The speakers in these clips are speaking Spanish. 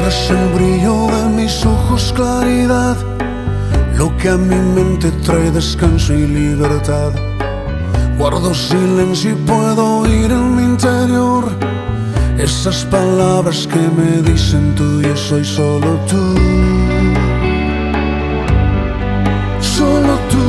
Eres el brillo de mis ojos, claridad, lo que a mi mente trae descanso y libertad. Guardo silencio y puedo oír en mi interior esas palabras que me dicen tú, yo soy solo tú. Solo tú.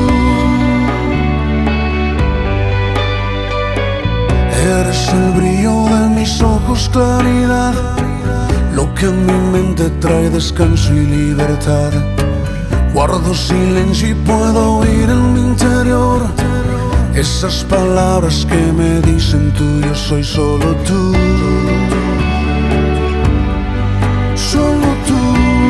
Eres el brillo de mis ojos, claridad, lo que a mi mente trae descanso y libertad. Guardo silencio y puedo oír en mi interior esas palabras que me dicen tú, yo soy solo tú. Solo tú.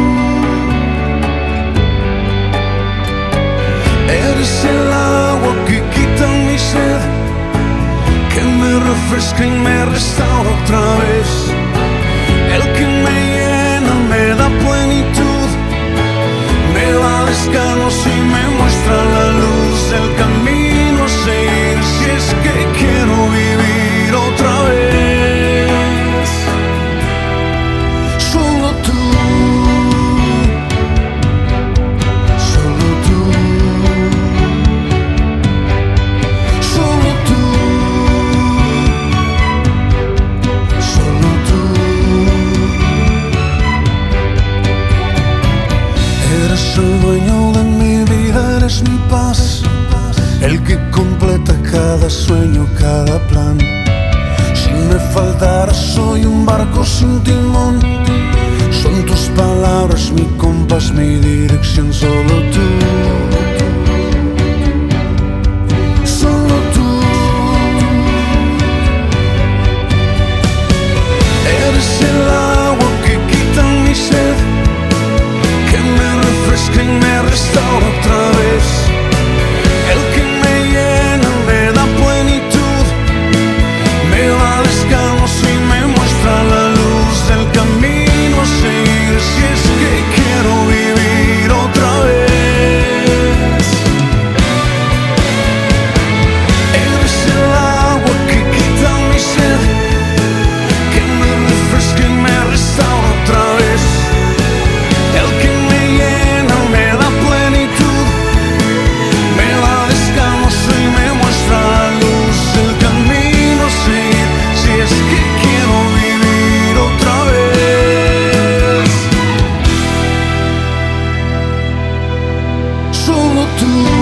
Eres el agua que quita mi sed, que me refresca y me restaura otra vez. El que me llena, me da plenitud, me da descanso y me muestra la luz del camino a seguir. Si es que quiero vivir otra vez, solo tú, solo tú, solo tú, solo tú. Eres el dueño de mi vida, eres mi paz, el que completa cada sueño, cada plan. Si me faltara soy un barco sin timón, son tus palabras mi compás, mi dirección, solo tú. Solo tú. Eres el agua que quita mi sed, que me refresca y me restaura otra vez. El que me llena, me da plenitud, me da descanso y me muestra la luz del camino a seguir. Si es que quiero vivir otra vez. Eres el agua que quita mi sed, que me refresca y me restaura otra vez. El que me llena, me da plenitud, me da descanso y me muestra la luz del camino a seguir. Si es que quiero vivir otra vez, solo tú.